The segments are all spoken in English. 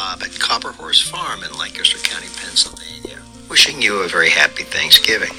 Bob at Copper Horse Farm in Lancaster County, Pennsylvania, wishing you a very happy Thanksgiving.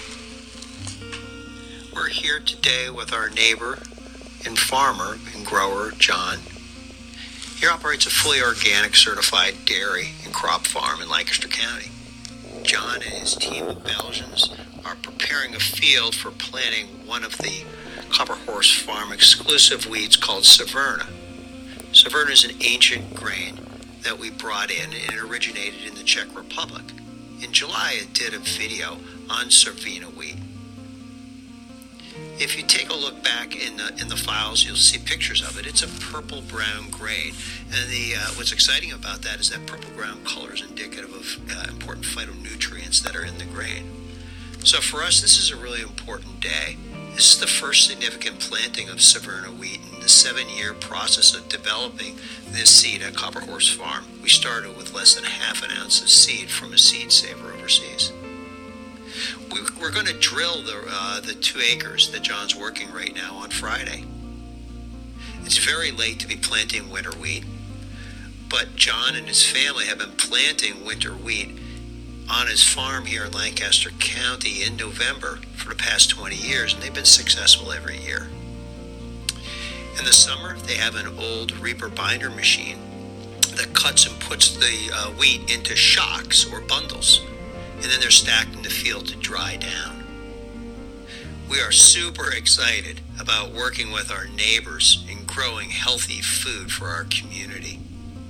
We're here today with our neighbor and farmer and grower, John. He operates a fully organic certified dairy and crop farm in Lancaster County. John and his team of Belgians are preparing a field for planting one of the Copper Horse Farm exclusive wheats called Severna. Severna is an ancient grain that we brought in, and it originated in the Czech Republic. In July, I did a video on Severna wheat. If you take a look back in the files, you'll see pictures of it. It's a purple-brown grain, and what's exciting about that is that purple-brown color is indicative of important phytonutrients that are in the grain. So for us, this is a really important day. This is the first significant planting of Severna wheat in the 7-year process of developing this seed at Copper Horse Farm. We started with less than half an ounce of seed from a seed saver overseas. We're going to drill the 2 acres that John's working right now on Friday. It's very late to be planting winter wheat, but John and his family have been planting winter wheat on his farm here in Lancaster County in November for the past 20 years, and they've been successful every year. In the summer, they have an old reaper binder machine that cuts and puts the wheat into shocks or bundles, and then they're stacked in the field to dry down. We are super excited about working with our neighbors and growing healthy food for our community.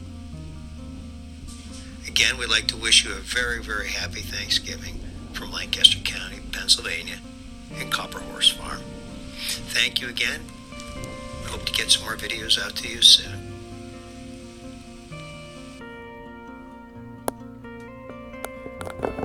Again, we'd like to wish you a very, very happy Thanksgiving from Lancaster County, Pennsylvania, and Copper Horse Farm. Thank you again. I hope to get some more videos out to you soon.